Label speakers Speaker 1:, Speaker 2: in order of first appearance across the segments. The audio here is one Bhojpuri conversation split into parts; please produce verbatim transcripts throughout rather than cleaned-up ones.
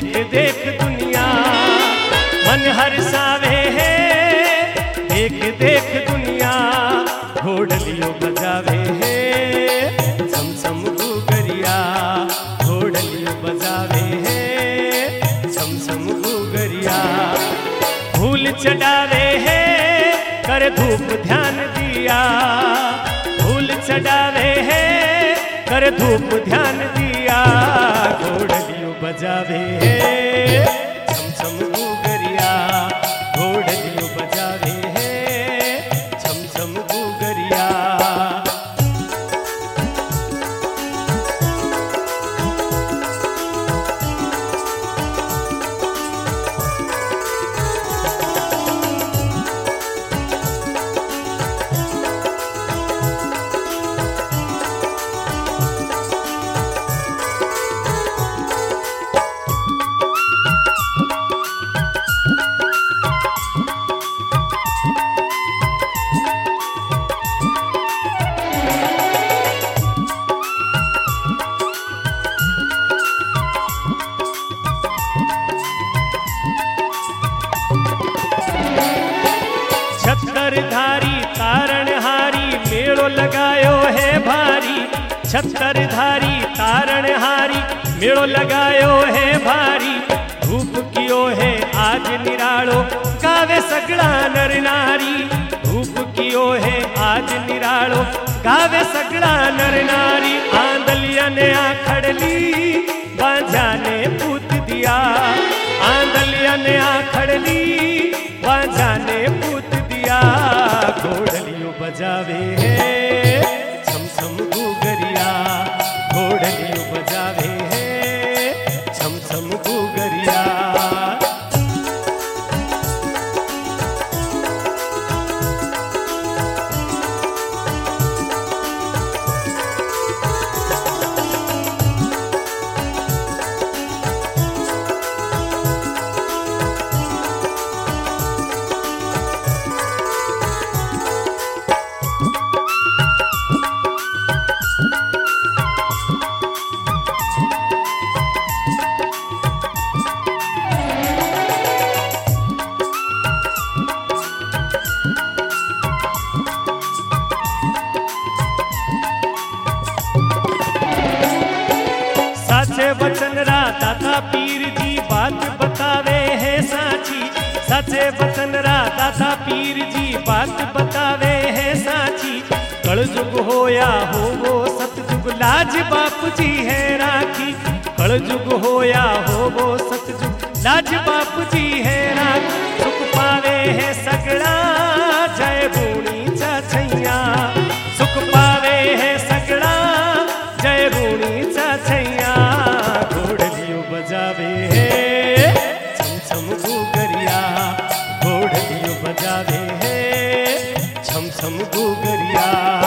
Speaker 1: देख देख दुनिया मन हरसावे है, देख देख दुनिया घोड़लियो बजावे है, सम सम गुगरिया घोड़लियो बजावे है, सम सम गुगरिया फूल चढ़ावे है, कर धूप ध्यान दिया, फूल चढ़ावे है, कर धूप ध्यान दिया, घोड़लियो बजावे है, सम सम गुगरिया घोड़लियो बजावे है, सम सम गुगरिया। छत्रधारी तारणहारी मेड़ो लगायो है भारी, छत्रधारी तारणहारी मेड़ो लगायो है भारी, धूप कियो है आज निरालो गावे सगड़ा नर नारी, धूप कियो है आज निरालो गावे सगड़ा नर नारी, आंदलिया ने आखड़ली बांझा ने पूत दिया, आंदलिया ने आखड़ली बांझा ने पूत दिया, घोड़लियो बजावे है, छम छम गुगरिया घोड़लियो बजावे है, छम छम गुगरिया। साचे वचन रा दाता पीर जी बात बतावे है साची, साचे वचन रा दाता पीर जी बात बतावे है साची, कलजुग होया हो वो सतजुग लाज बापू जी है राखी, कलजुग होया हो वो सतजुग लाज बापू जी है राखी, सुख पावे है सगड़ा जय बूणी चाचैया, सुख पावे है सगड़ा जय बूणी चाचैया, घोड़लियो बजावे है, छम छम गुगरिया घोड़लियो बजावे है, छम छम गुगरिया।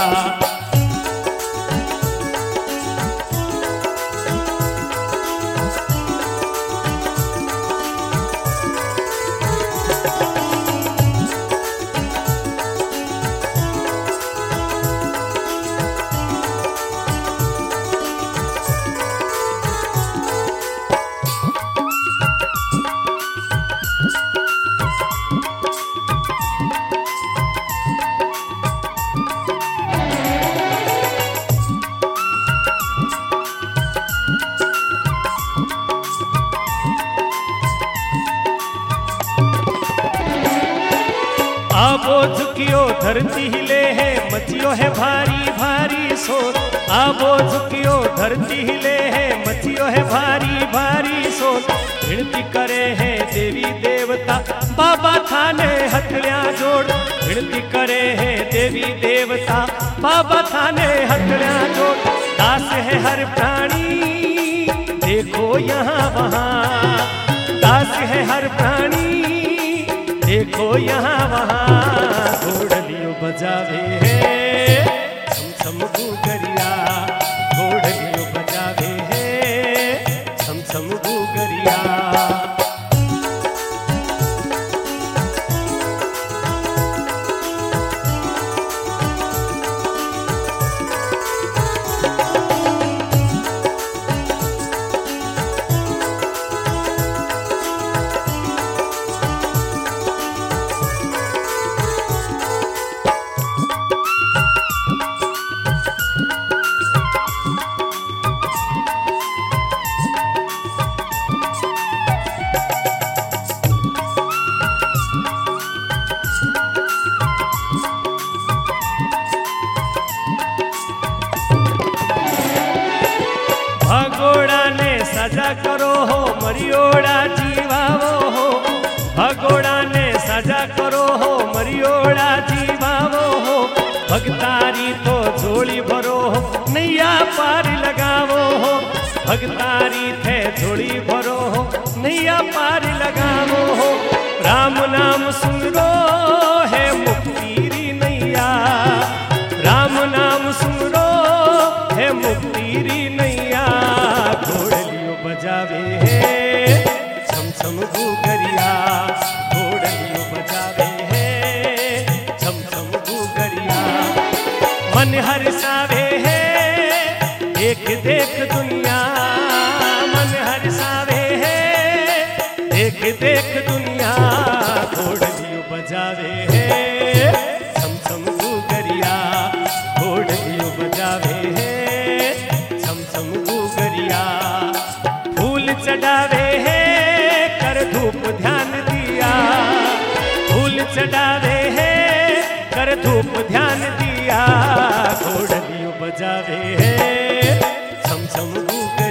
Speaker 1: आबो झुकियो धरती हिले है, मचियो है भारी भारी शोर, आबो झुकियो धरती हिले है, मचियो है भारी भारी शोर, विनती करे है देवी देवता बाबा थाने हथड़िया जोड़, विनती करे है देवी देवता बाबा थाने हथड़िया जोड़, दास है हर प्राणी देखो यहाँ वहाँ, दास है हर प्राणी देखो यहाँ वहाँ, घोड़लियो बजावे है, छम छम गुगरिया घोड़लियो बजावे है, छम छम गुगरिया। हो मरियोड़ा जीवावो हो भगोड़ा ने सजा करो हो मरियोड़ा जीवावो हो भगतारी तो झोली भरो हो नैया पार लगावो हो भगतारी थे झोली भरो हो नैया पार लगावो हो राम नाम सुमरो है मुक्ति री नैया राम नाम सुमरो है मुक्ति री नैया घोड़लियो बजावे है छम छम गुगरिया घोड़लियो बजावे है छम छम गुगरिया मन हर्षावे है देख देख दुनिया मन हर्षावे है देख देख दुनिया घोड़लियो बजावे है छम छम गुगरिया घोड़लियो बजावे है छम छम गुगरिया फूल चढ़ावे है कर धूप ध्यान दिया फूल चढ़ावे है कर धूप ध्यान दिया घोड़लियो बजावे है छम छम गुगरिया